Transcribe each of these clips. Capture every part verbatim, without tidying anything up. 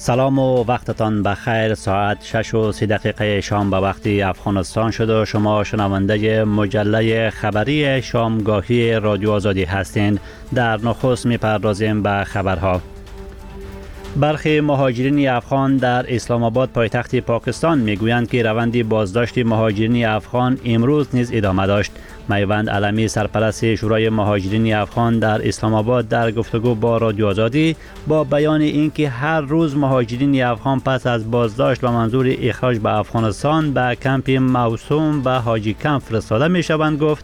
سلام و وقتتان بخیر. ساعت شش و سی دقیقه شام به وقت افغانستان شد و شما شنونده مجله خبری شامگاهی رادیو آزادی هستین. در نخست می‌پردازیم به خبرها. برخی مهاجرین افغان در اسلام آباد پایتخت پاکستان میگویند که روند بازداشت مهاجرین افغان امروز نیز ادامه داشت. میوند علمی سرپرست شورای مهاجرین افغان در اسلام آباد در گفتگو با رادیو آزادی با بیان اینکه هر روز مهاجرین افغان پس از بازداشت و منظور اخراج به افغانستان به کمپ موسوم و حاجی کمپ فرستاده میشوند گفت: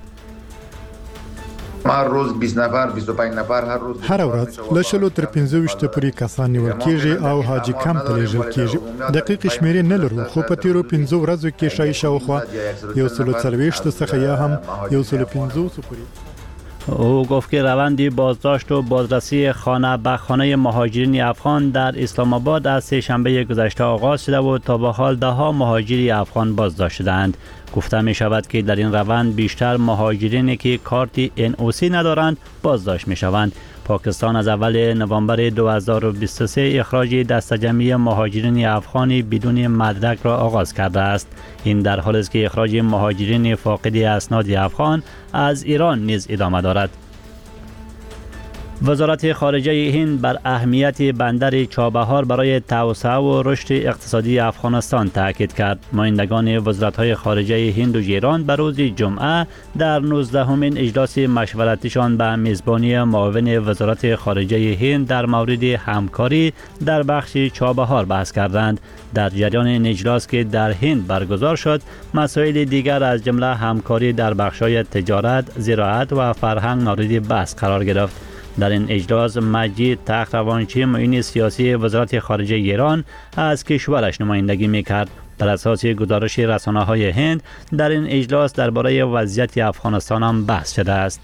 هر روز بیست نفر بیست و پنج نفر هر روز هر ورځ لشلو تر پنځه ویشت پورې کسان نیول کېږي او حاجی کمپ ته لیږل کېږي. دقیق شمیرې نه لرو، خو په تیرو پنځو ورځو کې شای شاوخوا یو سلو څلوېښت څخه یا هم یو سلو پنځوس پورې. او گفت که روند بازداشت و بازرسی خانه به خانه مهاجرین افغان در اسلام آباد از سه شنبه گذشته آغاز شده و تا به حال ده ها مهاجری افغان بازداشت شدند. گفته می شود که در این روند بیشتر مهاجرینی که کارت ان او سی ندارند بازداشت می شوند. پاکستان از اول نوامبر دو هزار و بیست و سه اخراج دسته جمعی مهاجرین افغانی بدون مدرک را آغاز کرده است. این در حالی است که اخراج مهاجرین فاقد اسناد افغان از ایران نیز ادامه دارد. وزارت خارجه هند بر اهمیت بندر چابهار برای توسعه و رشد اقتصادی افغانستان تاکید کرد. نمایندگان وزارت‌های خارجه هند و ایران بر روز جمعه در نوزدهمین اجلاس مشورتیشان به میزبانی معاون وزارت خارجه هند در مورد همکاری در بخش چابهار بحث کردند. در جریان این اجلاس که در هند برگزار شد، مسائل دیگر از جمله همکاری در بخش‌های تجارت، زراعت و فرهنگ مورد بحث قرار گرفت. در این اجلاس مجید تخروانچی معین سیاسی وزارت خارجه ایران از کشورش نمایندگی میکرد. بر اساس گزارش رسانه‌های هند در این اجلاس درباره وضعیت افغانستان هم بحث شده است.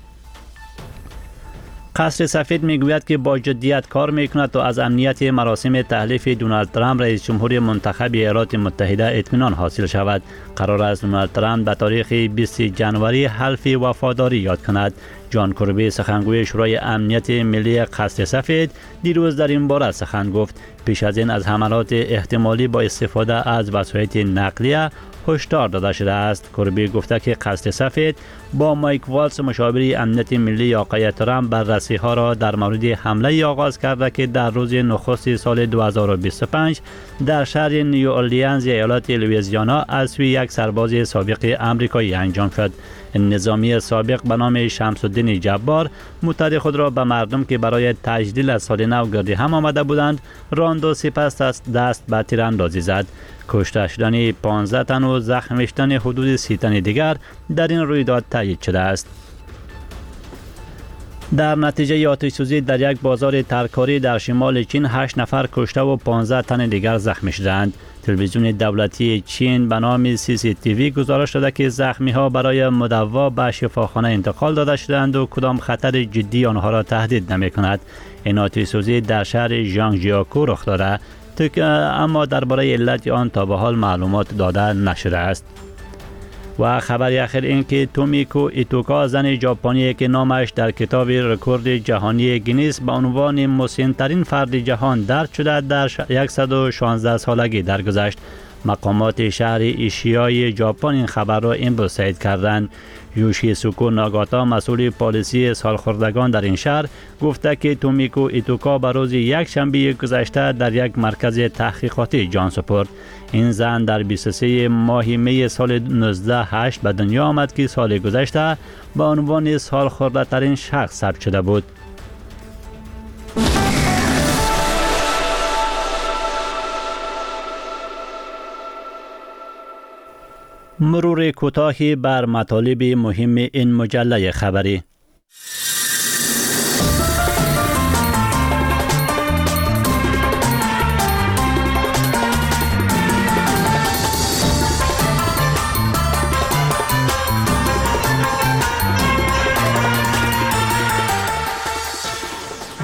قصر سفید میگوید که با جدیت کار میکند تا از امنیت مراسم تحلیف دونالد ترامپ رئیس جمهور منتخب ایالات متحده اطمینان حاصل شود. قرار است دونالد ترامپ به تاریخ بیست جنوری حلف وفاداری یاد کند. جان کربی سخنگوی شورای امنیت ملی قصر سفید دیروز در این باره سخن گفت. پیش از این از حملات احتمالی با استفاده از وسایل نقلیه هشدار داده شده است. کربی گفته که قصر سفید با مایک والز مشاور امنیت ملی آقای ترامپ بررسی ها را در مورد حمله آغاز کرده که در روز نخست سال دو هزار و بیست و پنج در شهر نیو اورلینز ایالت لوئیزیانا از سوی یک سرباز سابق آمریکایی انجام شد. نظامی سابق به نام شمس الدین جبار متحد خود را به مردم که برای تجلیل از سال نو گرد هم آمده بودند راند و سپس دست به تیراندازی زد. کشته شدن پانزده تن و زخمی شدن حدود سی تن دیگر در این رویداد تایید شده است. در نتیجه آتش سوزی در یک بازار ترکاری در شمال چین هشت نفر کشته و پانزده تن دیگر زخمی شدند. تلویزیون دولتی چین به نام سی سی تی وی گزارش داده که زخمی ها برای مداوا به شفاخانه انتقال داده شدند و کدام خطر جدی آنها را تهدید نمی کند. این آتش سوزی در شهر ژانگجیاکو رخ داده اما درباره علت آن تا به حال معلومات داده نشده است. و خبر اخیر این که تومیکو ایتوکا زن ژاپنی که نامش در کتاب رکورد جهانی گینیس به عنوان مسن‌ترین فرد جهان درج شده در صد و شانزده سالگی درگذشت. مقامات شهر ایشیای ژاپن این خبر را امروز تایید کردند. یوشیسوکو ناگاتا مسئول پالیسی سالخوردگان در این شهر گفته که تومیکو ایتوکا به روز یک شنبه گذشته در یک مرکز تحقیقاتی جان سپرد. این زن در بیست و سه ماه می سال نوزده هشت به دنیا آمد که سال گذشته به عنوان سالخورده ترین شخص ثبت شده بود. مرور کوتاهی بر مطالب مهم این مجله خبری.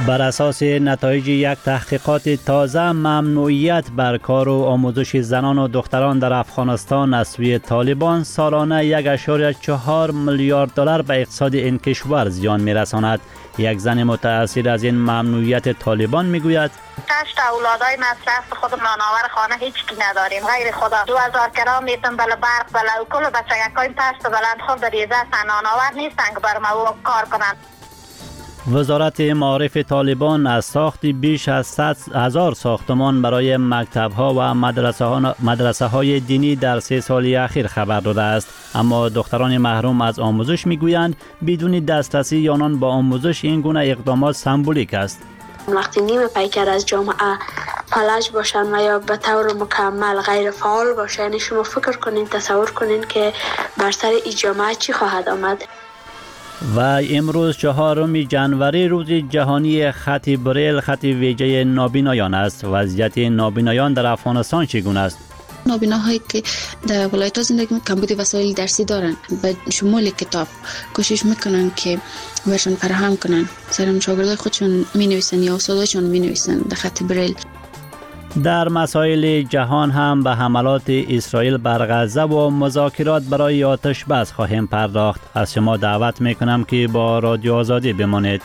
بر اساس نتایج یک تحقیقات تازه، ممنوعیت بر کار و آموزش زنان و دختران در افغانستان از سوی طالبان سالانه یک و چهار میلیارد دلار به اقتصاد این کشور زیان می‌رساند. یک زن متأثر از این ممنوعیت طالبان میگوید: هشت اولادای مصرف خود نانآور خانه هیچ کی نداریم غیر خدا. دو هزار کرام میتون بله برق بله و کل بچگکای پست بلند خود در ریزه نانآور نیستن که بر ما کار کنند. وزارت معارف طالبان از ساخت بیش از صد هزار ساختمان برای مکتب‌ها و مدرسه‌های دینی در سه سال اخیر خبر داده است، اما دختران محروم از آموزش میگویند بدون دسترسی آنان با آموزش این گونه اقدامات سمبولیک است. وقتی نیمه پیکر از جامعه فلج باشن و یا به طور مکمل غیر فعال باشن، یعنی شما فکر کنین، تصور کنین که بر سر این جامعه چی خواهد آمد. و امروز چهارم ژانویه روز جهانی خط بریل، خط ویژه نابینایان است. وضعیت نابینایان در افغانستان چگونه است؟ نابیناهایی که در ولایت‌ها زندگی می‌کنن کمبود وسایل درسی دارن، به شمول کتاب کوشش میکنن که برشون فراهم کنن. سرم شاگردای خودشون می‌نویسن یا استاداشون می‌نویسن در خط بریل. در مسائل جهان هم به حملات اسرائیل بر غزه و مذاکرات برای آتش بس خواهیم پرداخت. از شما دعوت میکنم که با رادیو آزادی بمانید.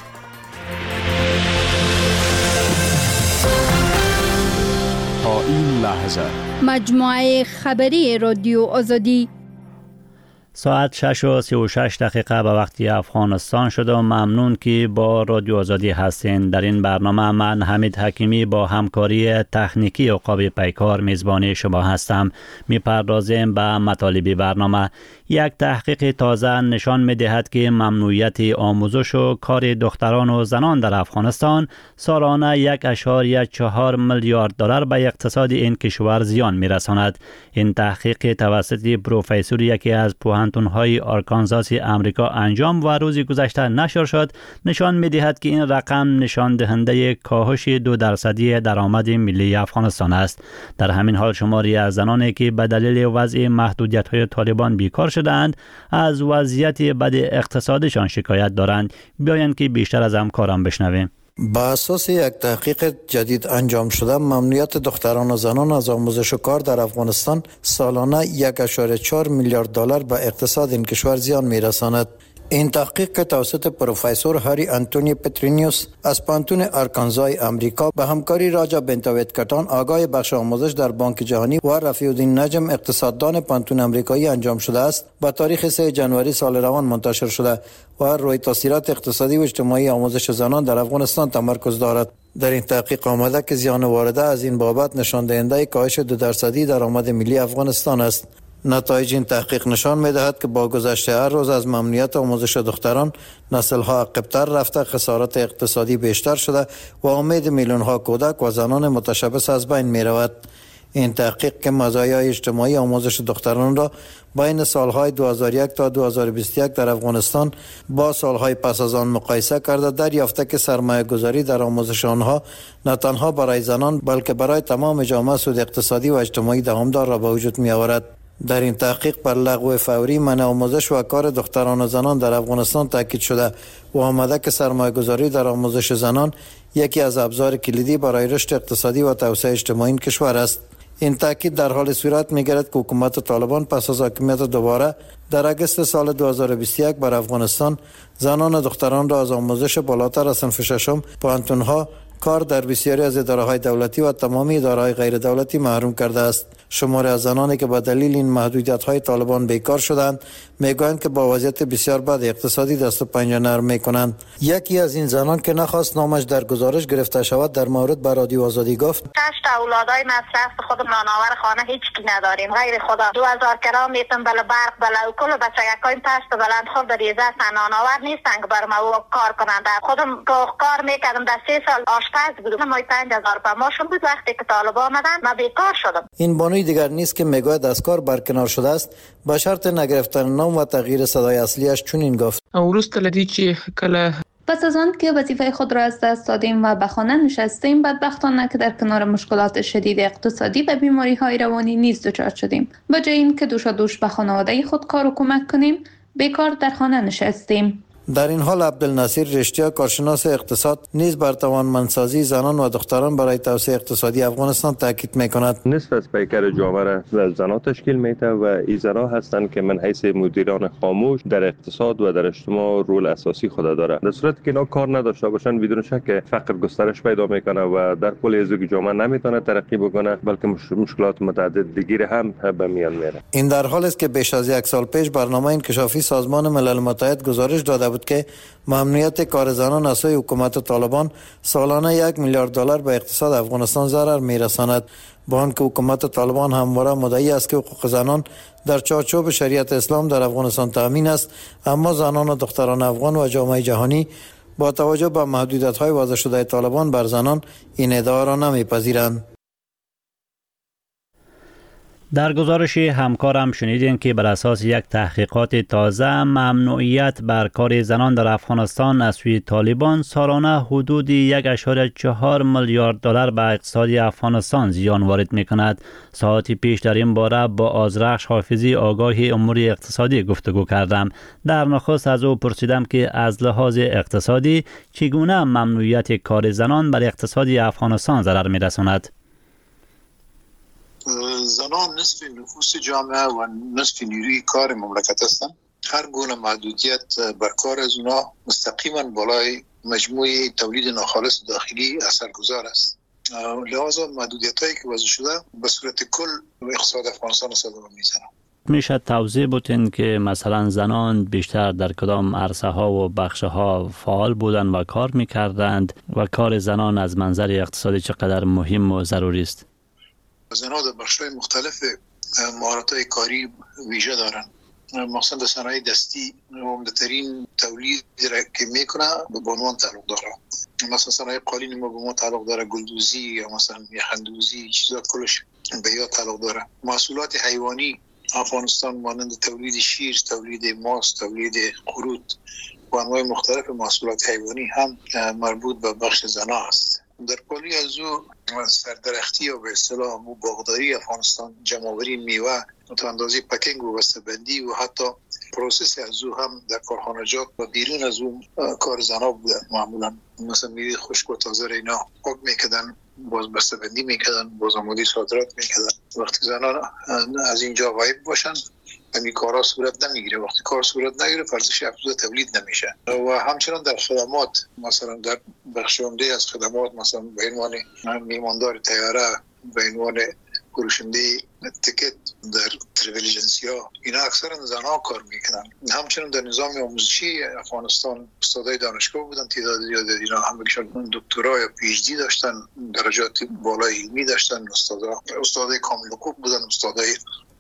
تا این لحظه مجموعه خبری رادیو آزادی ساعت شش و سی و شش دقیقه به وقتی افغانستان شد و ممنون که با رادیو آزادی هستین. در این برنامه من حمید حکیمی با همکاری تکنیکی عقاب پیکار میزبان شما هستم. میپردازیم به مطالب برنامه. یک تحقیق تازه نشان میدهد که ممنوعیت آموزش و کار دختران و زنان در افغانستان سالانه یک و چهار میلیارد دلار به اقتصاد این کشور زیان میرساند. این تحقیق توسط پروفسور یکی از پوهنتون‌های آرکانزاس امریکا انجام و روز گذشته نشر شد، نشان می‌دهد که این رقم نشان دهنده کاهش دو درصدی درآمد ملی افغانستان است. در همین حال شماری از زنانی که به دلیل وضع محدودیت‌های طالبان بیکار شدند از وضعیت بد اقتصادشان شکایت دارند. بیایند که بیشتر از همکاران بشنویم. با اساس یک تحقیق جدید انجام شده، ممنوعیت دختران و زنان از آموزش و کار در افغانستان سالانه یک و چهار میلیارد دلار به اقتصاد این کشور زیان میرساند. این تحقیق که توسط پروفسور هاری آنتونی پترینیوس از پانتون آرکانزای امریکا به همکاری راجا بنتاویت-کتان آگاه بخش آموزش در بانک جهانی و رفیع الدین نجم اقتصاددان پانتون امریکایی انجام شده است، با تاریخ سه ژانویه سال روان منتشر شده و روی تاثیرات اقتصادی و اجتماعی آموزش زنان در افغانستان تمرکز دارد. در این تحقیق آمده که زیان وارده از این بابت نشان دهنده کاهش دو درصدی درآمد ملی افغانستان است. نتایج این تحقیق نشان می‌دهد که با گذشت هر روز از ممنوعیت آموزش دختران، نسل‌ها عقب‌تر رفته، خسارات اقتصادی بیشتر شده و امید میلیون‌ها کودک و زنان متشبث از بین می‌رود. این تحقیق که مزایای اجتماعی آموزش دختران را بین سالهای دو هزار و یک تا دو هزار و بیست و یک در افغانستان با سالهای پس از آن مقایسه کرده، دریافته که سرمایه گذاری در آموزش آنها نه تنها برای زنان بلکه برای تمام جامعه سود اقتصادی و اجتماعی دوامدار را به وجود می آورد. در این تحقیق بر لغو فوری منع آموزش و کار دختران و زنان در افغانستان تاکید شده و آمده که سرمایه گذاری در آموزش زنان یکی از ابزار کلیدی برای رشد اقتصادی و توسعه اجتماعی کشور است. این تاکید در حال صورت می‌گیرد که حکومت طالبان پس از حاکمیت دوباره در اگست سال دو هزار و بیست و یک بر افغانستان زنان و دختران را از آموزش بالاتر از صنف ششم، پوهنتون‌ها، کار در بسیاری از اداره‌های دولتی و تمامی اداره‌های غیر دولتی محروم کرده است. شماری از زنانی که به دلیل این محدودیت‌های طالبان بیکار شدند میگویند که با وضعیت بسیار بد اقتصادی دست و پنجه نرم می‌کنند. یکی از این زنان که نخواست نامش در گزارش گرفته شود در مورد به رادیو آزادی گفت: هشت اولادای مصرف خود نانآور خانه هیچ کی نداریم غیر خدا. دو هزار کرام میتون بله برق بله و کل بچگکای پست بلند خود در ریزه نانآور نیستن که بر ما کار کنند. خودم کار میکردم در سه سال آشپز بودم. ما پنج هزار په ماشون بود. وقتی که طالبان آمدن ما بیکار شدم. این بانوی دیگر نیست که میگوید از کار برکنار شده است، با شرط نگرفتن نام و تغییر صدای اصلیش چنین گفت: وروسته لدی چې کله پس از آن که وظیفه خود را از دست دادیم و به خانه نشستیم، بدبختانه که در کنار مشکلات شدید اقتصادی و بیماری‌های روانی نیز دچار شدیم. به جای اینکه دوشا دوش به خانواده خود کار و کمک کنیم، بیکار در خانه نشستیم. در این حال عبدالناصر رشتیا کارشناس اقتصاد نیز بر توانمندسازی زنان و دختران برای توسعه اقتصادی افغانستان تاکید میکند. نصف از پیکر جامعه را زنان تشکیل میده و این زنان هستند که من حیث مدیران خاموش در اقتصاد و در اجتماع رول اساسی خود داره. در صورتی که اینا کار نداشته باشن بدون شک فقر گسترش پیدا میکنه و در کل ازوی جامعه نمیتونه ترقی بکنه، بلکه مشکلات متعدد دیگر هم به میان میاره. این در حالی است که بیش از یک سال پیش برنامه انکشافی سازمان ملل متحد گزارش داده بود که ممنوعیت کار زنان از سوی حکومت طالبان سالانه یک میلیارد دلار به اقتصاد افغانستان ضرر میرساند. با آنکه حکومت طالبان همواره مدعی است که حقوق زنان در چارچوب شریعت اسلام در افغانستان تامین است، اما زنان و دختران افغان و جامعه جهانی با توجه به محدودیت‌های وضع شده طالبان بر زنان این ادعا را نمیپذیرند. در گزارش همکارم شنیدین که بر اساس یک تحقیقات تازه ممنوعیت بر کار زنان در افغانستان از سوی طالبان سالانه حدود یک و چهار میلیارد دلار به اقتصاد افغانستان زیان وارد می‌کند. ساعتی پیش در این باره با آذرخش حافظی آگاه امور اقتصادی گفتگو کردم. در نخست از او پرسیدم که از لحاظ اقتصادی چگونه ممنوعیت کار زنان بر اقتصاد افغانستان ضرر می‌رساند. زنان نصف نفوس جامعه و نصف نیروی کار مملکت هستند. هر گونه محدودیت بر کار از اونا مستقیما بالای مجموع تولید ناخالص داخلی اثرگذار است. لحاظا محدودیت هایی که وضع شده به صورت کل اقتصاد افغانستان صدمه میزنه. میشه توضیح بودین که مثلا زنان بیشتر در کدام عرصه ها و بخش ها فعال بودن و کار میکردند و کار زنان از منظر اقتصادی چقدر مهم و ضروری است؟ زنان در بخش‌های مختلف مهارت‌های کاری ویژه دارن. مخصوصا در صنایع دستی عمده‌ترین تولید را که میکنه به بانوان تعلق داره. مثلا صنایع قالین ما به ما تعلق داره، گلدوزی یا مثلا یخندوزی، چیزا کلش به یا تعلق داره. محصولات حیوانی افغانستان مانند تولید شیر، تولید ماست، تولید قروت و انواع مختلف محصولات حیوانی هم مربوط به بخش زنان است. در پالی از او سردرختی یا به اصطلاح باغداری افغانستان، جمع‌آوری میوه، تا اندازه پکینگ و بسته‌بندی و حتی پروسس از او هم در کارخانجات و بیرون از او کار زنان بودن. معمولا مثلا میوه خشک و تازه را اینا پاک میکردن، باز بسته‌بندی میکردن، باز آماده صادرات میکردن. وقتی زنان از اینجا غایب باشن این کارا صورت نمیگیره. وقتی کار صورت نگیره ارزش افزوده تولید نمیشه. و همچنان در خدمات، مثلا در بخش عمده از خدمات، مثلا به عنوان میماندار طیاره، به عنوان فروشنده تیکت در تریول ایجنسی‌ها، اینا اکثرا زنها کار میکنن. همچنان در نظام آموزشی افغانستان استادای دانشگاه بودن، تعداد زیادی اینا همگیشون دکترا یا پی اچ دی داشتن، درجات بالای علمی داشتن، استادا استادای کامل حقوق بودن، استادای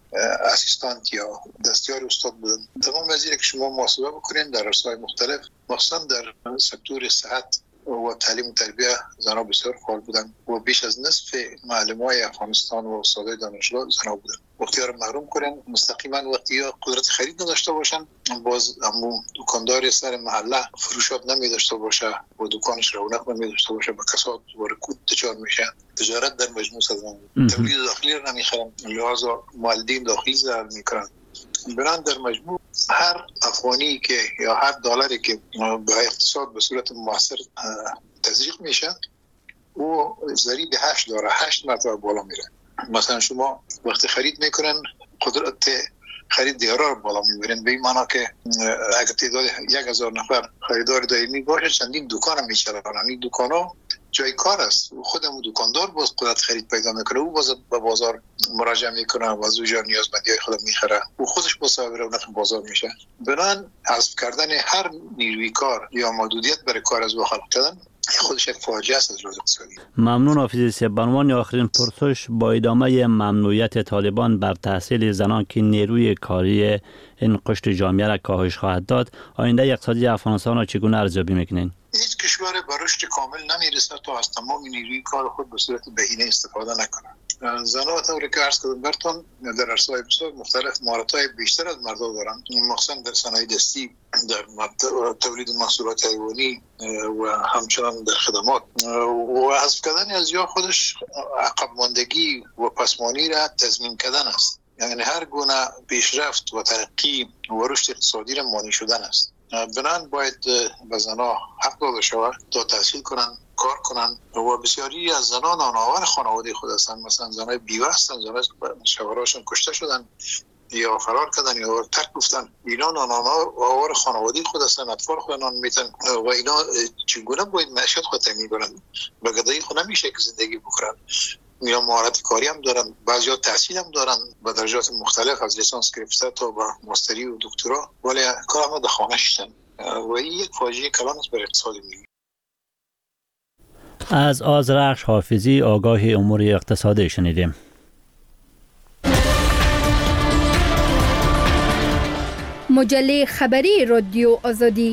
اسیستانت یا دستیار استاد بودن. تمام از اینه که شما محاسبه بکنین در عرصه‌های مختلف، مخصوصا در سکتور صحت و تعلیم و تربیه زنان بسیار فعال بودن و بیش از نصف معلمای افغانستان و استادای دانشگاه زنان بودن. وقتی رو محروم کنن مستقیما، وقتی یا قدرت خرید نداشته باشن، باز همون دکاندار سر محله فروشات نمی داشته باشه و دکانش رونق نمی داشته باشه، با کساد و رکود دچار میشه. تجارت در مجموع صدمه، تولید داخلی رو نمیخرن، لحاظا مالدین داخلی ضرر میکنن. بران در مجموع هر افغانی که یا هر دلاری که به اقتصاد به صورت مؤثر تزریق میشه او ضریب هشت داره، هشت مرتبه بالا میره. مثلا شما وقتی خرید میکنن قدرت خرید دیگران رو بالا میبرین، به این معنی که اگر تعداد یک هزار نفر خریدار دائمی باشه چندین دکان میچرن. این دکان ها جای کار است، خودمون دکاندار باز قدرت خرید پیدا میکنه، او باز به بازار مراجعه میکنه و از اونجا نیازمندی های خود میخره، او خودش با صاحب رونق بازار میشه. بنان حذف کردن هر نیروی کار یا محدودیت برای کار از او خلق کردن خودش یک فاجعه است از لحاظ اقتصادی. ممنون حافظ صاحب. به عنوان آخرین پرسش، با ادامه ممنوعیت طالبان بر تحصیل زنان که نیروی کاری این قشر جامعه را کاهش خواهد داد، آینده اقتصادی افغانستان را چگونه ارزیابی میکنین؟ هیچ کشور به رشد کامل نمیرسه تا از تمام نیروی کار خود به صورت بهینه استفاده نکنه. زنان طوری که عرض کردم براتون در عرصه‌های بسیار مختلف مهارت‌های بیشتر از مردان دارن، مخصوصا در صنایع دستی، در تولید محصولات حیوانی و همچنان در خدمات. و حذف کردن از یا خودش عقب ماندگی و پسمانی را تضمین کردن است. یعنی هر گونه پیشرفت و ترقی و رشد اقتصادی را مانع شدن است. بنان باید به زنها حق داده شود تا تحصیل کنن، کار کنن و بسیاری از زنان نانآور خانواده خود هستند. مثلا زنای بیوه هستند، زنای شوهراشون کشته شدن یا فرار کردن یا ترک گفتن، اینا نانآور خانواده خود هستند، اطفال خود نان میتن و اینا چگونه باید معیشت خود تامین کنن؟ به گدایی خود نمیشه که زندگی بکنن. اینا مهارت کاری هم دارن، بعضیا تحصیل هم دارن به درجات مختلف از لیسانس گرفته تا به ماستری و دکترا، ولی کار هم در خانه شدن و این یک فاجعه کلان است برای اقتصاد ملی. از آذرخش حافظی آگاه امور اقتصادی شنیدیم. مجله خبری رادیو آزادی.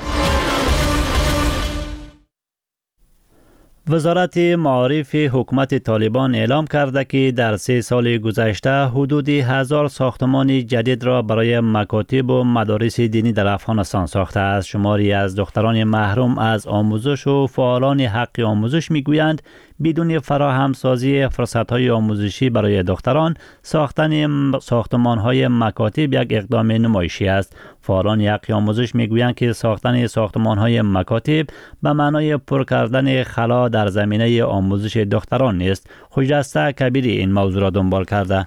وزارت معارف حکومت طالبان اعلام کرده که در سه سال گذشته حدود هزار ساختمان جدید را برای مکاتب و مدارس دینی در افغانستان ساخته است. شماری از دختران محروم از آموزش و فعالان حق آموزش میگویند بدون فراهم سازی فرصت‌های آموزشی برای دختران، ساختن ساختمان‌های مکاتب یک اقدام نمایشی است. فعالان حق آموزش میگویند که ساختن ساختمان‌های مکاتب به معنای پر کردن خلا در زمینه آموزش دختران نیست. خجسته کبیری این موضوع را دنبال کرده.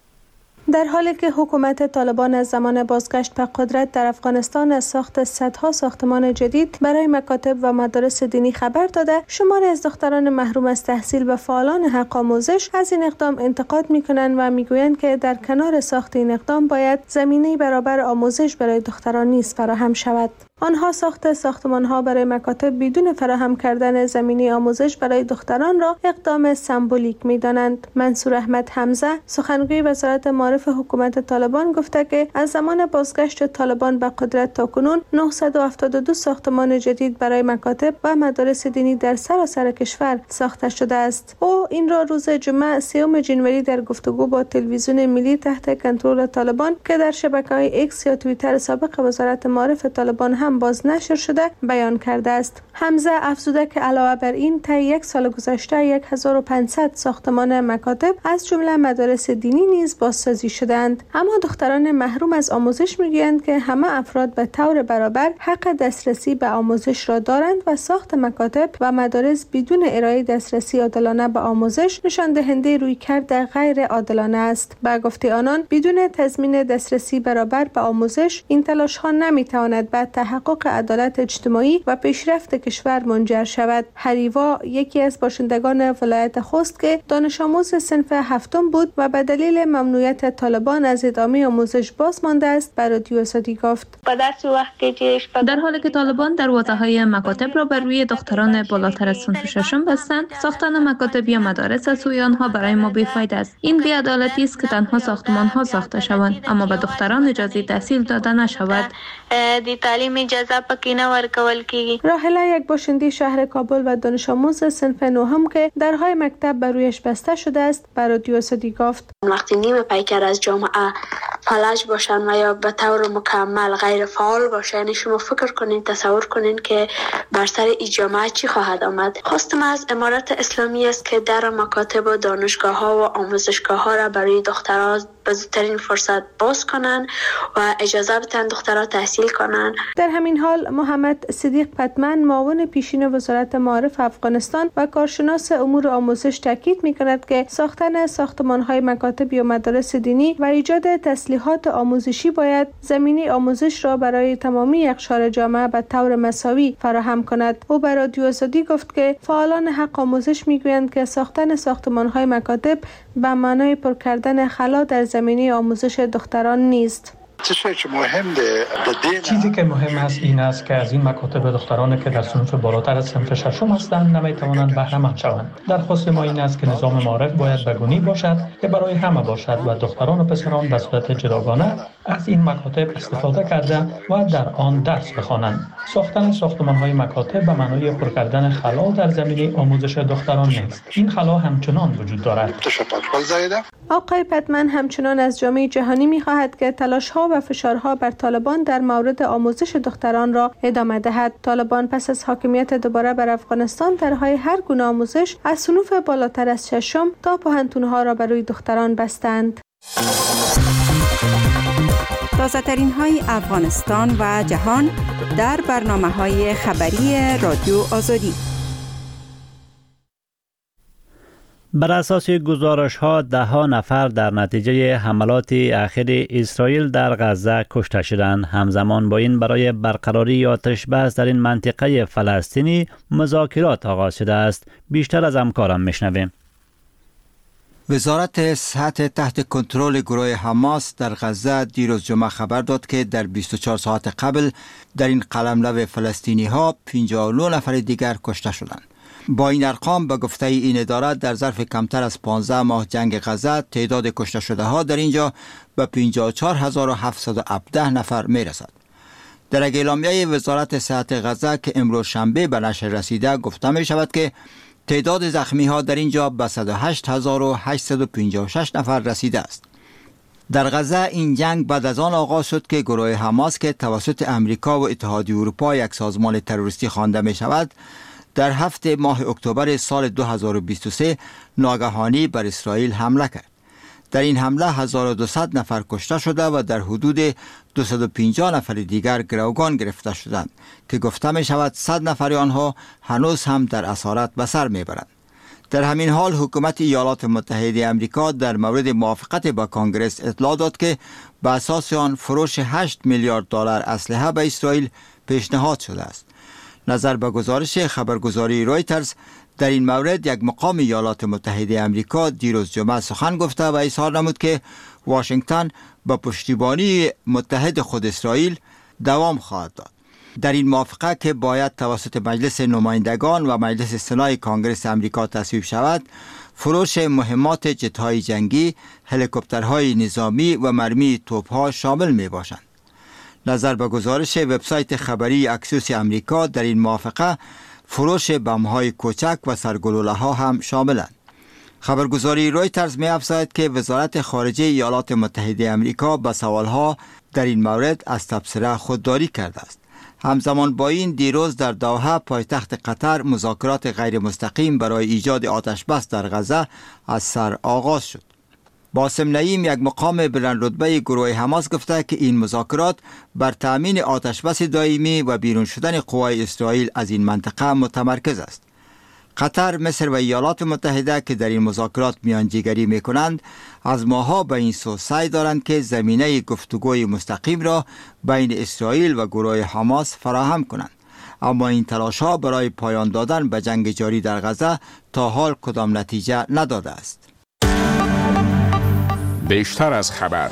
در حالی که حکومت طالبان از زمان بازگشت به قدرت در افغانستان از ساخت صدها ساختمان جدید برای مکاتب و مدارس دینی خبر داده، شماری از دختران محروم از تحصیل و فعالان حق آموزش از این اقدام انتقاد می‌کنند و می‌گویند که در کنار ساخت این اقدام باید زمینه برابر آموزش برای دختران نیز فراهم شود. آنها ساخت ساختمان‌ها برای مکاتب بدون فراهم کردن زمینه آموزش برای دختران را اقدام سمبولیک می‌دانند. منصور احمد حمزه، سخنگوی وزارت معارف حکومت طالبان، گفته که از زمان بازگشت طالبان به قدرت تاکنون نهصد و هفتاد و دو ساختمان جدید برای مکاتب و مدارس دینی در سراسر کشور ساخته شده است. او این را روز جمعه سوم ژانویه در گفتگو با تلویزیون ملی تحت کنترل طالبان که در شبکه‌های ایکس یا توییتر سابق وزارت معارف طالبان هم باز نشر شده بیان کرده است. حمزه افزوده که علاوه بر این طی یک سال گذشته هزار و پانصد ساختمان مکاتب از جمله مدارس دینی نیز بازسازی شدند. اما دختران محروم از آموزش میگویند که همه افراد به طور برابر حق دسترسی به آموزش را دارند و ساخت مکاتب و مدارس بدون ارائه دسترسی عادلانه به آموزش نشان دهنده رویکرد غیر عادلانه است. به گفته آنان بدون تضمین دسترسی برابر به آموزش این تلاش ها نمیتواند به تحقق عدالت اجتماعی و پیشرفت کشور منجر شود. حریوا، یکی از باشندگان ولایت خوست که دانش آموز صنف هفتم بود و به دلیل ممنوعیت طالبان از ادامه آموزش باز مانده است، به رادیو آزادی گفت: در حالی که طالبان دروازه‌های مکاتب را بر روی دختران بالاتر از صنف ششم بستند، ساختن مکاتب یا مدارس از سوی آنها برای ما بی‌فایده است. این بی‌عدالتی است که تنها ساختمان‌ها ساخته شوند اما به دختران اجازه تحصیل داده نشود. دی تعلیم اجازه پکې نه ورکول کیږي. راهله، یک باشنده شهر کابل و دانش آموز صنف نهم که درهای مکتب بر رویش بسته شده است، به رادیو آزادی گفت: وقتی نیمه پیکر از جامعه فلج باشن و یا به طور مکمل غیر فعال باشن، یعنی شما فکر کنین، تصور کنین که بر سر این جامعه چی خواهد آمد. خواستم از امارت اسلامی است که در مکاتب و دانشگاه ها و آموزشگاه ها را برای دخترها به زودترین فرصت باز کنن و اجازه بدن دخترها تحصیل کنن. در همین حال محمد صدیق پتمن، معاون پیشین وزارت معارف افغانستان و کارشناس امور آموزش، تاکید می‌کند که ساختن ساختمان‌های مکاتب یا مدارس دینی و ایجاد تسلیحات آموزشی باید زمینه آموزش را برای تمامی اقشار جامعه به طور مساوی فراهم کند. او به رادیو آزادی گفت که فعالان حق آموزش می‌گویند که ساختن ساختمان‌های مکاتب به معنای پر کردن خلا در زمینه آموزش دختران نیست. چیزی که مهم است این است که از این مکاتب دختران که در صنف بالاتر از صنف ششم هستند نمیتوانند بهره مند شوند. درخواست ما این است که نظام معارف باید بگونی باشد که برای همه باشد و دختران و پسران به صورت جداگانه از این مکاتب استفاده کرده و در آن درس بخوانند. ساختن ساختمان‌های مکاتب به معنای پر کردن خلا در زمینه آموزش دختران نیست. این خلا همچنان وجود دارد. آقای پتمن همچنان از جامعه جهانی می‌خواهد که تلاش‌ها و فشارها بر طالبان در مورد آموزش دختران را ادامه دهد. طالبان پس از حاکمیت دوباره بر افغانستان درهای هر گونه آموزش از صنوف بالاتر از ششم تا پوهنتون‌ها را برای دختران بستند. تازه ترین های افغانستان و جهان در برنامه های خبری رادیو آزادی. بر اساس گزارش ها ده ها نفر در نتیجه حملات اخیر اسرائیل در غزه کشته شدند. همزمان با این برای برقراری آتش بس در این منطقه فلسطینی مذاکرات آغاز شده است. بیشتر از همکارم میشنویم. وزارت صحت تحت کنترل گروه حماس در غزه دیروز جمعه خبر داد که در بیست و چهار ساعت قبل در این قلمرو فلسطینی ها پنجاه و نه نفر دیگر کشته شدند. با این ارقام به گفته این اداره در ظرف کمتر از پانزده ماه جنگ غزه تعداد کشته شده ها در اینجا به پنجاه و چهار هزار و هفتصد و هفده نفر می رسد. در اعلامیه وزارت صحت غزه که امروز شنبه به نشر رسیده گفته می شود که تعداد زخمی ها در اینجا به صد و هشت هزار و هشتصد و پنجاه و شش نفر رسیده است. در غزه این جنگ بعد از آن آغاز شد که گروه حماس که توسط امریکا و اتحادیه اروپا یک سازمان تروریستی خوانده می شود در هفته ماه اکتبر سال دو هزار و بیست و سه ناگهانی بر اسرائیل حمله کرد. در این حمله هزار و دویست نفر کشته شده و در حدود دویست و پنجاه نفر دیگر گروگان گرفته شدند که گفته می شود صد نفر آنها هنوز هم در اسارت به سر می برند. در همین حال حکومت ایالات متحده آمریکا در مورد موافقت با کنگره اطلاع داد که به اساس آن فروش هشت میلیارد دلار اسلحه به اسرائیل پیشنهاد شده است. نظر به گزارش خبرگزاری رویترز در این مورد یک مقام ایالات متحده آمریکا دیروز جمعه سخن گفته و اظهار نمود که واشنگتن با پشتیبانی متحد خود اسرائیل دوام خواهد داد. در این موافقه که باید توسط مجلس نمایندگان و مجلس سنای کنگره آمریکا تصویب شود، فروش مهمات جت‌های جنگی، هلیکوپترهای نظامی و مرمی توپ‌ها شامل می باشند. نظر به گزارش وبسایت خبری اکسیوس آمریکا در این موافقه فروش بم‌های کوچک و سرگلوله‌ها هم شاملند. خبرگزاری رویترز می‌افزاید که وزارت خارجه ایالات متحده آمریکا به سوالها در این مورد از تبصره خودداری کرده است. همزمان با این دیروز در دوحه پایتخت قطر مذاکرات غیر مستقیم برای ایجاد آتش بس در غزه از سر آغاز شد. باسم نعیم یک مقام بلند رتبه گروه حماس گفته که این مذاکرات بر تأمین آتش بس دائمی و بیرون شدن قوای اسرائیل از این منطقه متمرکز است. قطر، مصر و ایالات متحده که در این مذاکرات میانجیگری میکنند از ماها به این سو سعی دارند که زمینه گفتگوی مستقیم را بین اسرائیل و گروه حماس فراهم کنند، اما این تلاش ها برای پایان دادن به جنگ جاری در غزه تا حال کدام نتیجه نداده است. بیشتر از خبر.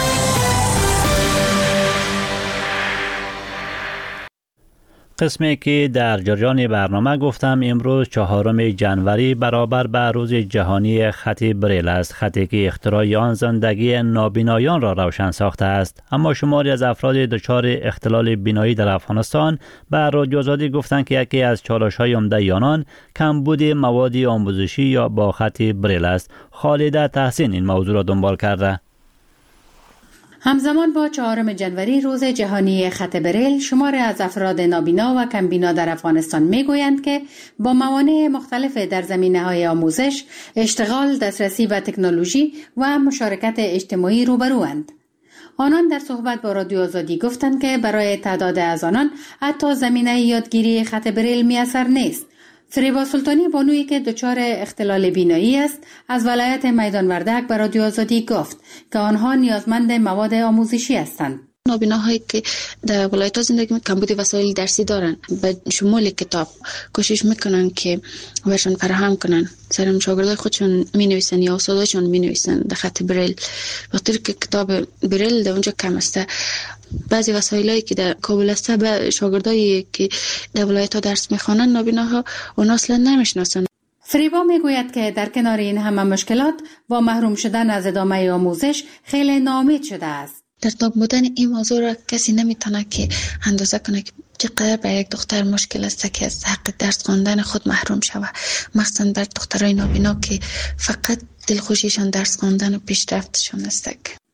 قسمی که در جریان برنامه گفتم امروز چهارم جنوری برابر به روز جهانی خط بریل است، خطی که اختراع آن زندگی نابینایان را روشن ساخته است. اما شماری از افراد دچار اختلال بینایی در افغانستان به رادیو آزادی گفتند که یکی از چالش‌های عمده آنان کمبود مواد آموزشی یا با خط بریل است. خالده تحسین این موضوع را دنبال کرده. همزمان با چهارم جنوری روز جهانی خط بریل، شمار از افراد نابینا و کمبینا در افغانستان میگویند که با موانع مختلف در زمینه‌های آموزش، اشتغال، دسترسی به تکنولوژی و مشارکت اجتماعی روبروند. آنان در صحبت با رادیو آزادی گفتند که برای تعداد از آنان حتی زمینه یادگیری خط بریل میسر نیست. فریبا سلطانی بانویی که دچار اختلال بینایی است از ولایت میدان وردک به رادیو آزادی گفت که آنها نیازمند مواد آموزشی هستند. نابیناهایی که در ولایت ها زندگی میکنن کمبود وسایل درسی دارن، به شمول کتاب کوشش میکنن که برشان فراهم کنن. سرم شاگردای خودشون می نویسن یا استاداشون می نویسن در خط بریل، وقتی که کتاب بریل در اونجا کم است. بعضی وسایلی که در کابل است به شاگردایی که در ولایت ها درس میخوانن نابیناها اون اصلا نمیشناسن. فریبا میگوید که در کنار این همه مشکلات و محروم شدن از ادامه آموزش خیلی ناامید شده است. در تاک بودن این موضوع را کسی نمیتونه که اندازه کنه که چقدر برای یک دختر مشکل است که از حق درس خواندن خود محروم شود، مخصوصا بر دخترای نابینا که فقط دلخوشیشان درس خواندن و پیشرفتشان است.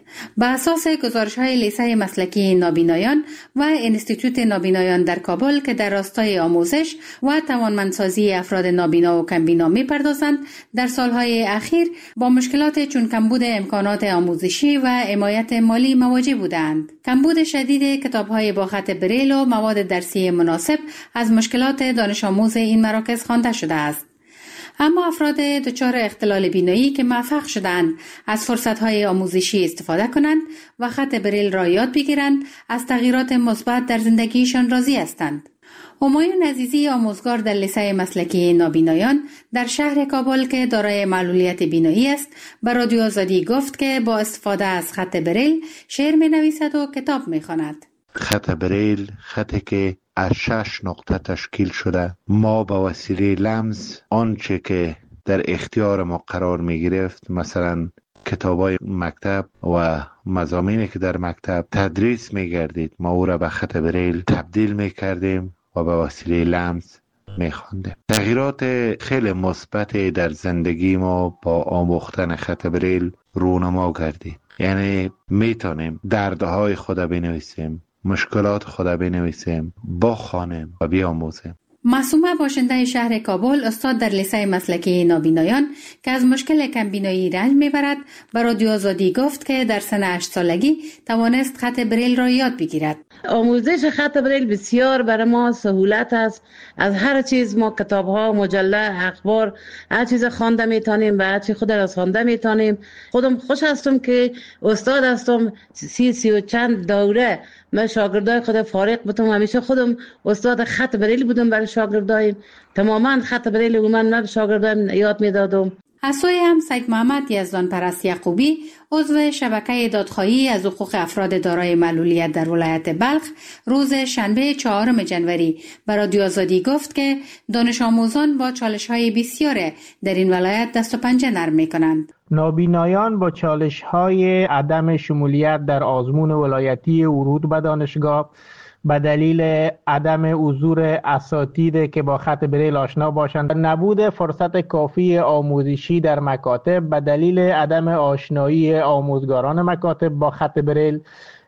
به اساس گزارش‌های لیسه مسلکی نابینایان و انستیتوت نابینایان در کابل که در راستای آموزش و توانمندسازی افراد نابینا و کمبینا می‌پردازند، در سالهای اخیر با مشکلات چون کمبود امکانات آموزشی و حمایت مالی مواجه بودند. کمبود شدید کتاب‌های با خط بریل و مواد درسی مناسب از مشکلات دانش آموز این مراکز خوانده شده است. اما افراد دچار اختلال بینایی که موفق شدند از فرصت‌های آموزشی استفاده کنند و خط بریل را یاد بگیرند، از تغییرات مثبت در زندگیشان راضی هستند. همایون عزیزی، آموزگار در لیسه مسلکی نابینایان در شهر کابل که دارای معلولیت بینایی است، به رادیو آزادی گفت که با استفاده از خط بریل شعر می‌نویسد و کتاب می‌خواند. خط بریل خطی که از شش نقطه تشکیل شده، ما با وسیله لمس آنچه که در اختیار ما قرار می گرفت، مثلا کتابای مکتب و مضامینی که در مکتب تدریس می گردید، ما او را به خط بریل تبدیل می کردیم و به وسیله لمس می خواندیم. تغییرات خیلی مثبت در زندگی ما با آموختن خط بریل رونما گردید. یعنی می تونیم دردهای خود بنویسیم، مشکلات خود بنویسیم، بخوانیم و بیاموزیم. معصومه باشنده شهر کابل، استاد در لیسه مسلکی نابینایان که از مشکل کمبینایی رنج میبرد، به رادیو آزادی گفت که در سن هشت سالگی توانست خط بریل را یاد بگیرد. آموزش خط بریل بسیار برای ما سهولت است. از هر چیز ما کتاب‌ها، مجله، اخبار، هر چیز خوانده میتونیم و هر چیز خود را خوانده میتونیم. خودم خوش هستم که استاد هستم، سی سی و چند دوره من شاگردای خود فارغ بودم، همیشه خودم استاد خط بریل بودم برای شاگردایم. تماما خط بریل رو من من شاگردایم یاد میدادم. از سوی هم سید محمد یزدان پرست یعقوبی، عضو شبکه دادخواهی از حقوق افراد دارای معلولیت در ولایت بلخ، روز شنبه چهارم جنوری به رادیو آزادی گفت که دانش آموزان با چالش‌های بسیار در این ولایت دست و پنجه نرم می‌کنند. نابینایان با چالش‌های عدم شمولیت در آزمون ولایتی ورود به دانشگاه به دلیل عدم حضور اساتید که با خط بریل آشنا باشند، نبود فرصت کافی آموزشی در مکاتب به دلیل عدم آشنایی آموزگاران مکاتب با خط بریل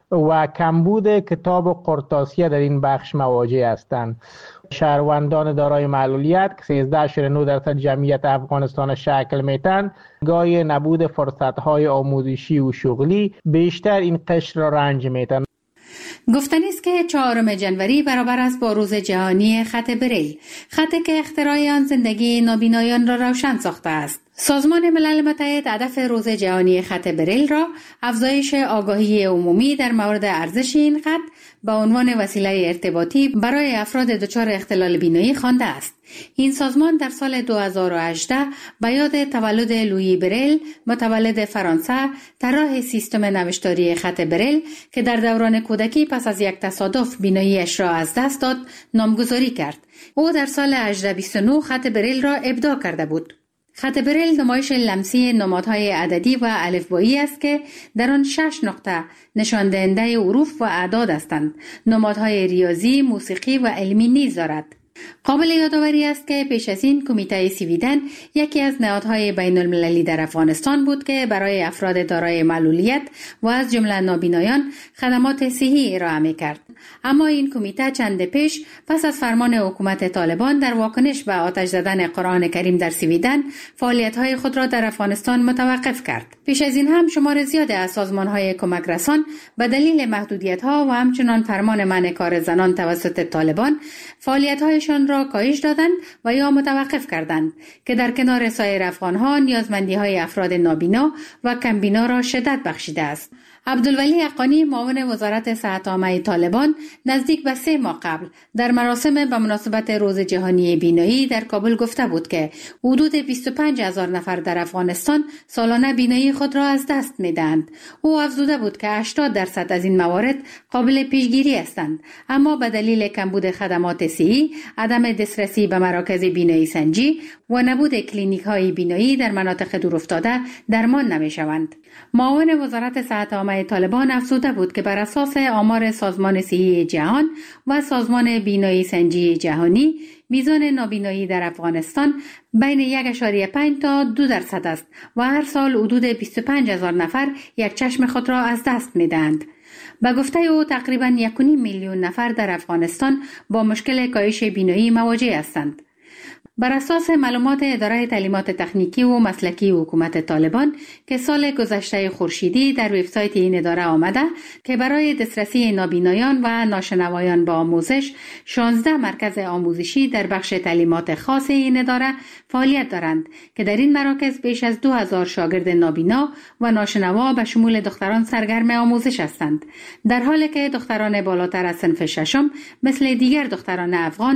و کمبود کتاب و قرطاسیه در این بخش مواجه هستند. شهروندان دارای معلولیت که سیزده اشاره نه درصد جمعیت افغانستان شکل میتن، گاهی نبود فرصت‌های آموزشی و شغلی بیشتر این قشر را رنج میتن. گفتنی است که چهارم جنوری برابر است با روز جهانی خط بریل، خطی که اختراع آن زندگی نابینایان را روشن ساخته است. سازمان ملل متحد هدف روز جهانی خط بریل را افزایش آگاهی عمومی در مورد ارزش این خط به عنوان وسیله ارتباطی برای افراد دچار اختلال بینایی خوانده است. این سازمان در سال دو هزار و هجده به یاد تولد لویی بریل، متولد فرانسه، طراح سیستم نوشتاری خط بریل که در دوران کودکی پس از یک تصادف بیناییش را از دست داد، نامگذاری کرد. او در سال هزار و هشتصد و بیست و نه خط بریل را ابداع کرده بود. خط بریل نمایش لمسی نمادهای عددی و الفبایی است که در آن شش نقطه نشان دهنده حروف و اعداد هستند. نمادهای ریاضی، موسیقی و علمی نیز دارد. قابل یادآوری است که پیش از این کمیته سویدن یکی از نهادهای بین المللی در افغانستان بود که برای افراد دارای معلولیت و از جمله نابینایان خدمات صحی ارائه می‌کرد. اما این کمیته چند پیش پس از فرمان حکومت طالبان در واکنش به آتش زدن قرآن کریم در سویدن فعالیت‌های خود را در افغانستان متوقف کرد. پیش از این هم شمار زیادی از سازمان‌های کمک رسان به دلیل محدودیت‌ها و همچنان فرمان منع کار زنان توسط طالبان فعالیت‌هایشان را کاهش دادند و یا متوقف کردند که در کنار سایر افغان‌ها نیازمندی‌های افراد نابینا و کمبینا را شدت بخشیده است. عبدالولی حقانی، معاون وزارت صحت عامه طالبان، نزدیک به سه ماه قبل در مراسم به مناسبت روز جهانی بینایی در کابل گفته بود که حدود بیست و پنج هزار نفر در افغانستان سالانه بینایی خود را از دست می‌دهند. او افزوده بود که هشتاد درصد از این موارد قابل پیشگیری هستند، اما به دلیل کمبود خدمات صحی، عدم دسترسی به مراکز بینایی سنجی و نبود کلینیک‌های بینایی در مناطق دورافتاده درمان نمی‌شوند. معاون وزارت صحت عامه اعلامیه طالبان افزوده بود که بر اساس آمار سازمان صحی جهان و سازمان بینایی سنجی جهانی میزان نابینایی در افغانستان بین یک ممیز پنج تا دو درصد است و هر سال حدود بیست و پنج هزار نفر یک چشم خود را از دست میدهند. به گفته او تقریبا یک و نیم میلیون نفر در افغانستان با مشکل کاهش بینایی مواجه هستند. بر اساس معلومات اداره تعلیمات تکنیکی و مسلکی حکومت طالبان که سال گذشته خورشیدی در وبسایت این اداره آمده که برای دسترسی نابینایان و ناشنوایان به آموزش شانزده مرکز آموزشی در بخش تعلیمات خاص این اداره فعالیت دارند که در این مراکز بیش از دو هزار شاگرد نابینا و ناشنوا به شمول دختران سرگرم آموزش هستند، در حالی که دختران بالاتر از صنف ششم مثل دیگر دختران افغان